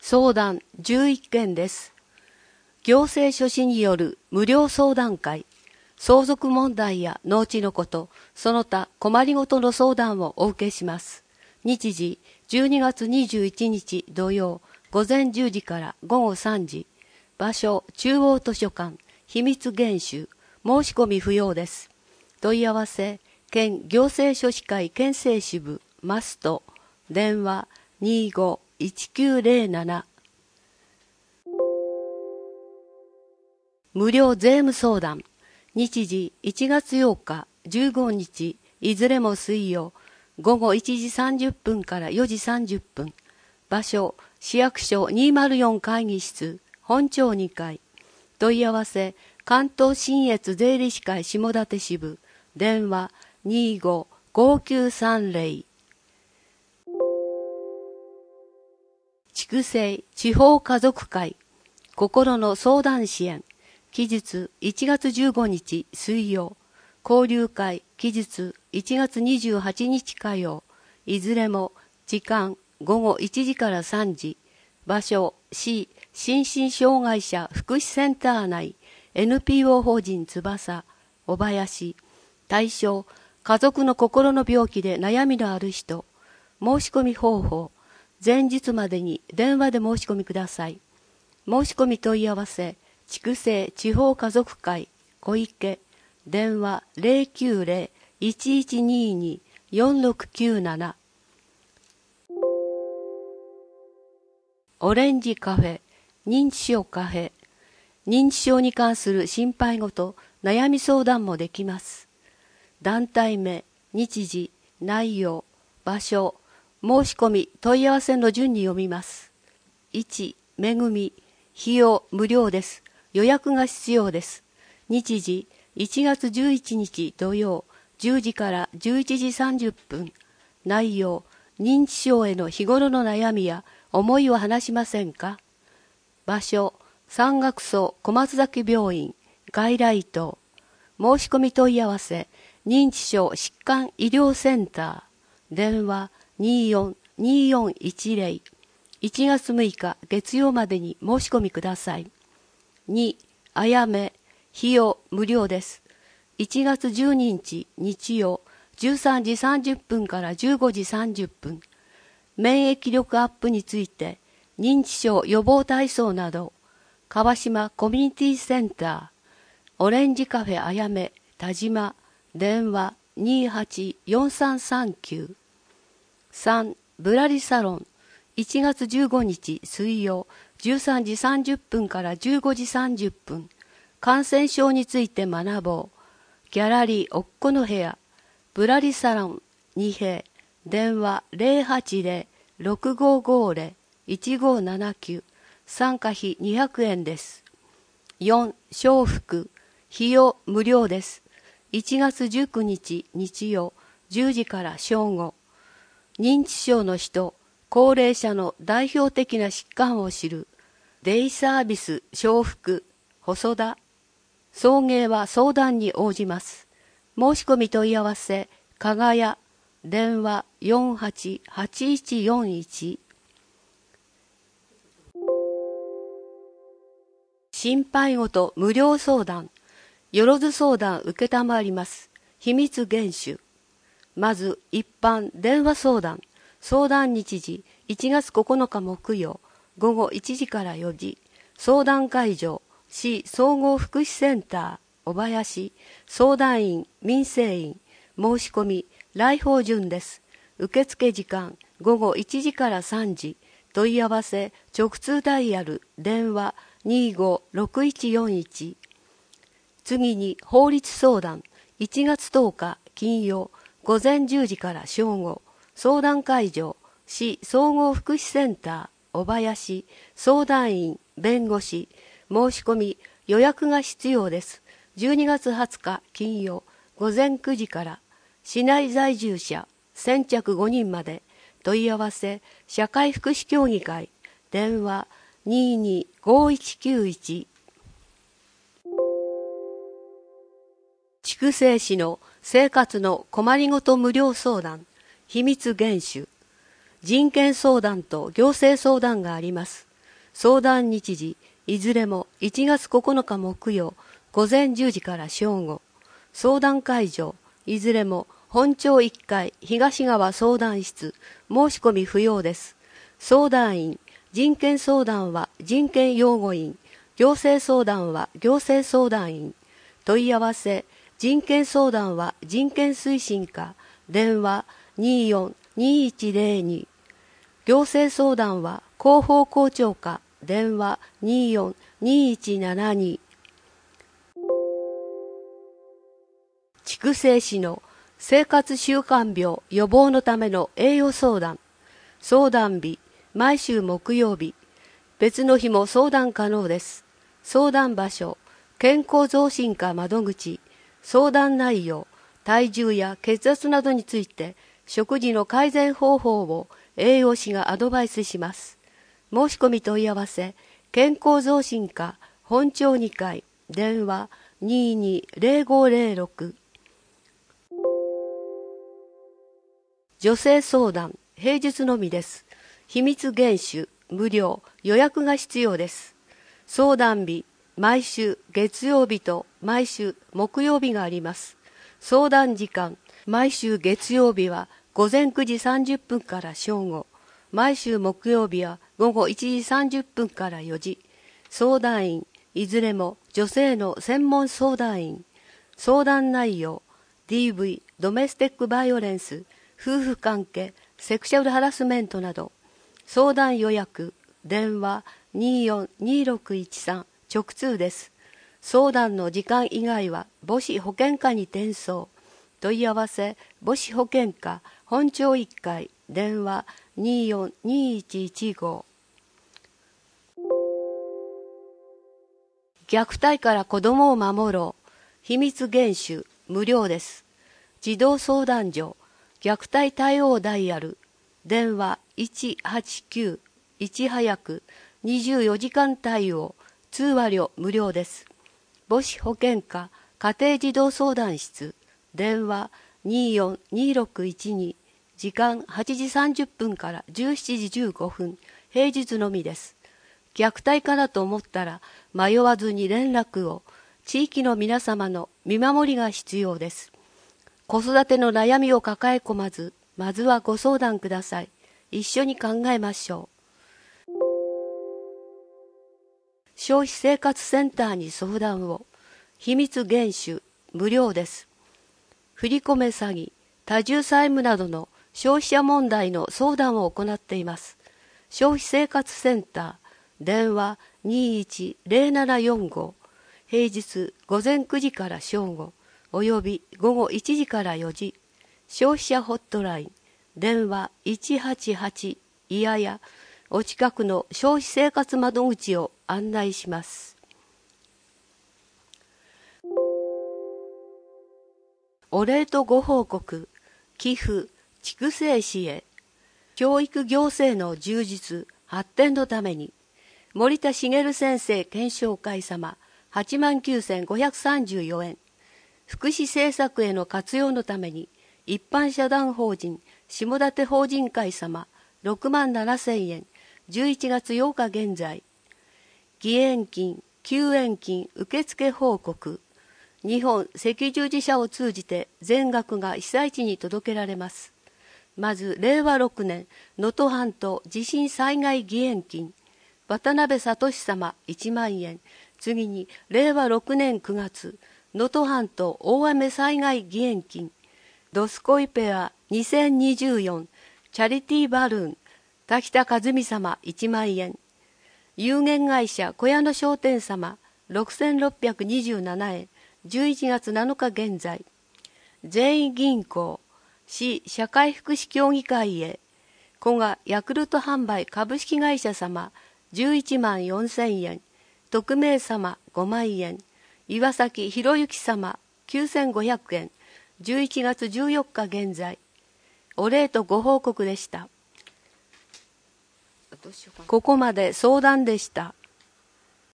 相談11件です。行政書士による無料相談会、相続問題や農地のこと、その他困りごとの相談をお受けします。日時12月21日土曜午前10時から午後3時。場所中央図書館、秘密厳守。申し込み不要です。問い合わせ、県行政書士会県政支部マスト、電話25-1907。無料税務相談。日時1月8日、15日、いずれも水曜、午後1時30分から4時30分。場所、市役所204会議室、本庁2階。問い合わせ、関東信越税理士会下館支部、電話25-5930。筑西地方家族会、心の相談支援。期日1月15日水曜、交流会期日1月28日火曜、いずれも時間午後1時から3時、場所市心身障害者福祉センター内 NPO 法人翼、小林、対象家族の心の病気で悩みのある人、申し込み方法、前日までに電話で申し込みください。申し込み問い合わせ、筑西地方家族会小池、電話090-1122-4697。オレンジカフェ、認知症カフェ。認知症に関する心配事、悩み相談もできます。団体名、日時、内容、場所、申し込み、問い合わせの順に読みます。1、めぐみ、費用無料です。予約が必要です。日時、1月11日土曜、10時から11時30分。内容、認知症への日頃の悩みや思いを話しませんか？場所、山岳荘小松崎病院、外来棟。申し込み問い合わせ、認知症疾患医療センター。電話24-2410。1月6日月曜までに申し込みください。2、あやめ、費用無料です。1月12日日曜、13時30分から15時30分。免疫力アップについて、認知症予防体操など、川島コミュニティセンター、オレンジカフェあやめ、田島、電話284339。3、ぶらりサロン、1月15日水曜、13時30分から15時30分。感染症について学ぼう。ギャラリーおっこの部屋。ぶらりサロン2平。電話080-6550-1579。参加費200円です。4、笑福。費用無料です。1月19日日曜、10時から正午。認知症の人、高齢者の代表的な疾患を知る。デイサービス笑福、細田。送迎は相談に応じます。申し込み問い合わせ、かがや、電話488141。心配事無料相談、よろず相談受けたまわります。秘密厳守。まず一般電話相談、相談日時1月9日木曜、午後1時から4時。相談会場、市総合福祉センター、小林。相談員、民生委員。申し込み、来訪順です。受付時間、午後1時から3時。問い合わせ、直通ダイヤル、電話256141。次に、法律相談、1月10日、金曜、午前10時から正午。相談会場、市総合福祉センター、小林。相談員、弁護士。申し込み、予約が必要です。12月20日金曜、午前9時から。市内在住者、先着5人まで。問い合わせ、社会福祉協議会。電話225191。筑西市の生活の困りごと無料相談、秘密厳守。人権相談と行政相談があります。 相談日時、いずれも1月9日木曜、午前10時から正午。相談会場、いずれも本町1階東側相談室、申し込み不要です。相談員、人権相談は人権擁護員、行政相談は行政相談員。問い合わせ、人権相談は人権推進課、電話24-2102。行政相談は広報校長課、電話24-2172。筑西市の生活習慣病予防のための栄養相談。相談日、毎週木曜日。別の日も相談可能です。相談場所、健康増進課窓口。相談内容、体重や血圧などについて、食事の改善方法を栄養士がアドバイスします。申し込み問い合わせ、健康増進課本町2階、電話220506。女性相談、平日のみです。秘密厳守、無料、予約が必要です。相談日、毎週月曜日と毎週木曜日があります。相談時間、毎週月曜日は午前9時30分から正午。毎週木曜日は午後1時30分から4時。相談員、いずれも女性の専門相談員。相談内容、DV、ドメスティックバイオレンス、夫婦関係、セクシャルハラスメントなど。相談予約、電話242613、直通です。相談の時間以外は母子保健課に転送。問い合わせ、母子保健課本町1階、電話242115。虐待から子どもを守ろう。秘密厳守、無料です。児童相談所、虐待対応ダイヤル、電話189、いち早く、24時間対応、通話料無料です。母子保健課家庭児童相談室、電話242612、時間8時30分から17時15分、平日のみです。虐待からと思ったら迷わずに連絡を。地域の皆様の見守りが必要です。子育ての悩みを抱え込まず、まずはご相談ください。一緒に考えましょう。消費生活センターに相談を。秘密厳守、無料です。振り込め詐欺、多重債務などの消費者問題の相談を行っています。消費生活センター、電話210745、平日午前9時から正午、および午後1時から4時、消費者ホットライン、電話188、いやや、お近くの消費生活窓口を案内します。お礼とご報告、寄付、筑西市へ、教育行政の充実、発展のために、森田茂先生検証会様、89,534円。福祉政策への活用のために、一般社団法人、下館法人会様、67,000円。11月8日現在。義援金、救援金受付報告。日本赤十字社を通じて全額が被災地に届けられます。まず、令和6年、能登半島地震災害義援金。渡辺聡様1万円。次に、令和6年9月、能登半島大雨災害義援金。ドスコイペア2024、チャリティーバルーン。滝田和美様1万円。有限会社小屋野商店様6627円。11月7日現在。全員銀行、市社会福祉協議会へ。古賀ヤクルト販売株式会社様11万4000円。匿名様5万円。岩崎博之様9500円。11月14日現在。お礼とご報告でした。ここまで相談でした。